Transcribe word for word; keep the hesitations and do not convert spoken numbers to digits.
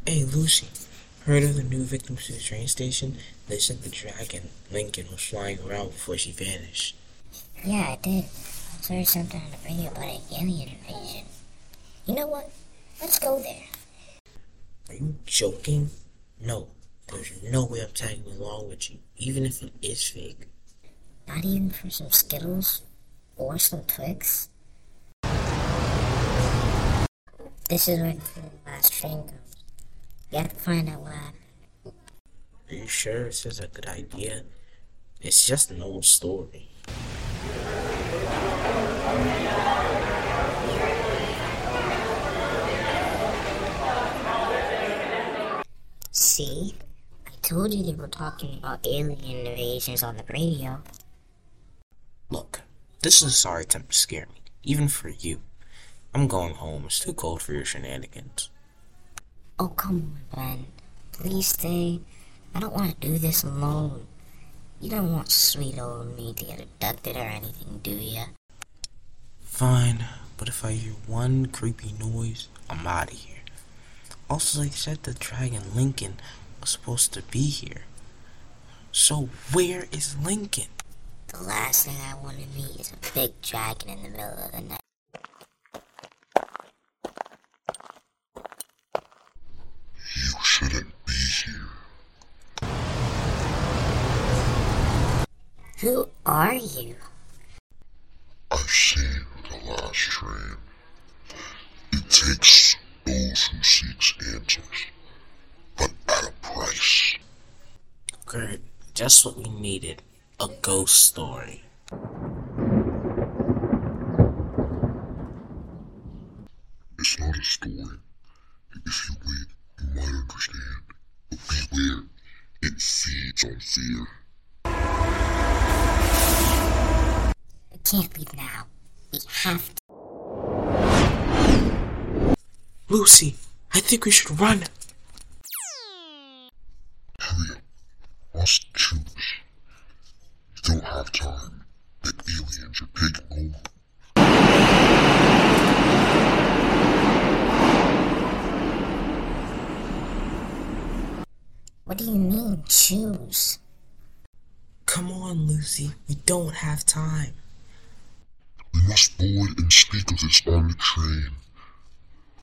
Hey, Lucy. Heard of the new victims to the train station? They said the dragon, Lincoln, was flying around before she vanished. Yeah, I did. I heard something on the radio about an alien invasion. You know what? Let's go there. Are you joking? No. There's no way I'm tagging along with you, even if it is fake. Not even for some Skittles? Or some Twix? This is where the last train comes. You have to find out what happened. Are you sure this is a good idea? It's just an old story. See? I told you they were talking about alien invasions on the radio. Look, this is a sorry attempt to scare me, even for you. I'm going home. It's too cold for your shenanigans. Oh, come on, Ben. Please stay. I don't want to do this alone. You don't want sweet old me to get abducted or anything, do ya? Fine, but if I hear one creepy noise, I'm out of here. Also, they said the dragon Lincoln was supposed to be here. So where is Lincoln? The last thing I want to meet is a big dragon in the middle of the night. You shouldn't be here. Who are you? I've seen the last train. It takes those who seek answers, but at a price. Good, just what we needed. A ghost story. It's not a story. If you wait, you might understand. But beware, it feeds on fear. We can't leave now. We have to. Lucy, I think we should run. Hurry up. Must choose. You don't have time. The aliens are taking over. What do you mean, choose? Come on, Lucy. We don't have time. We must board and speak of this on the train.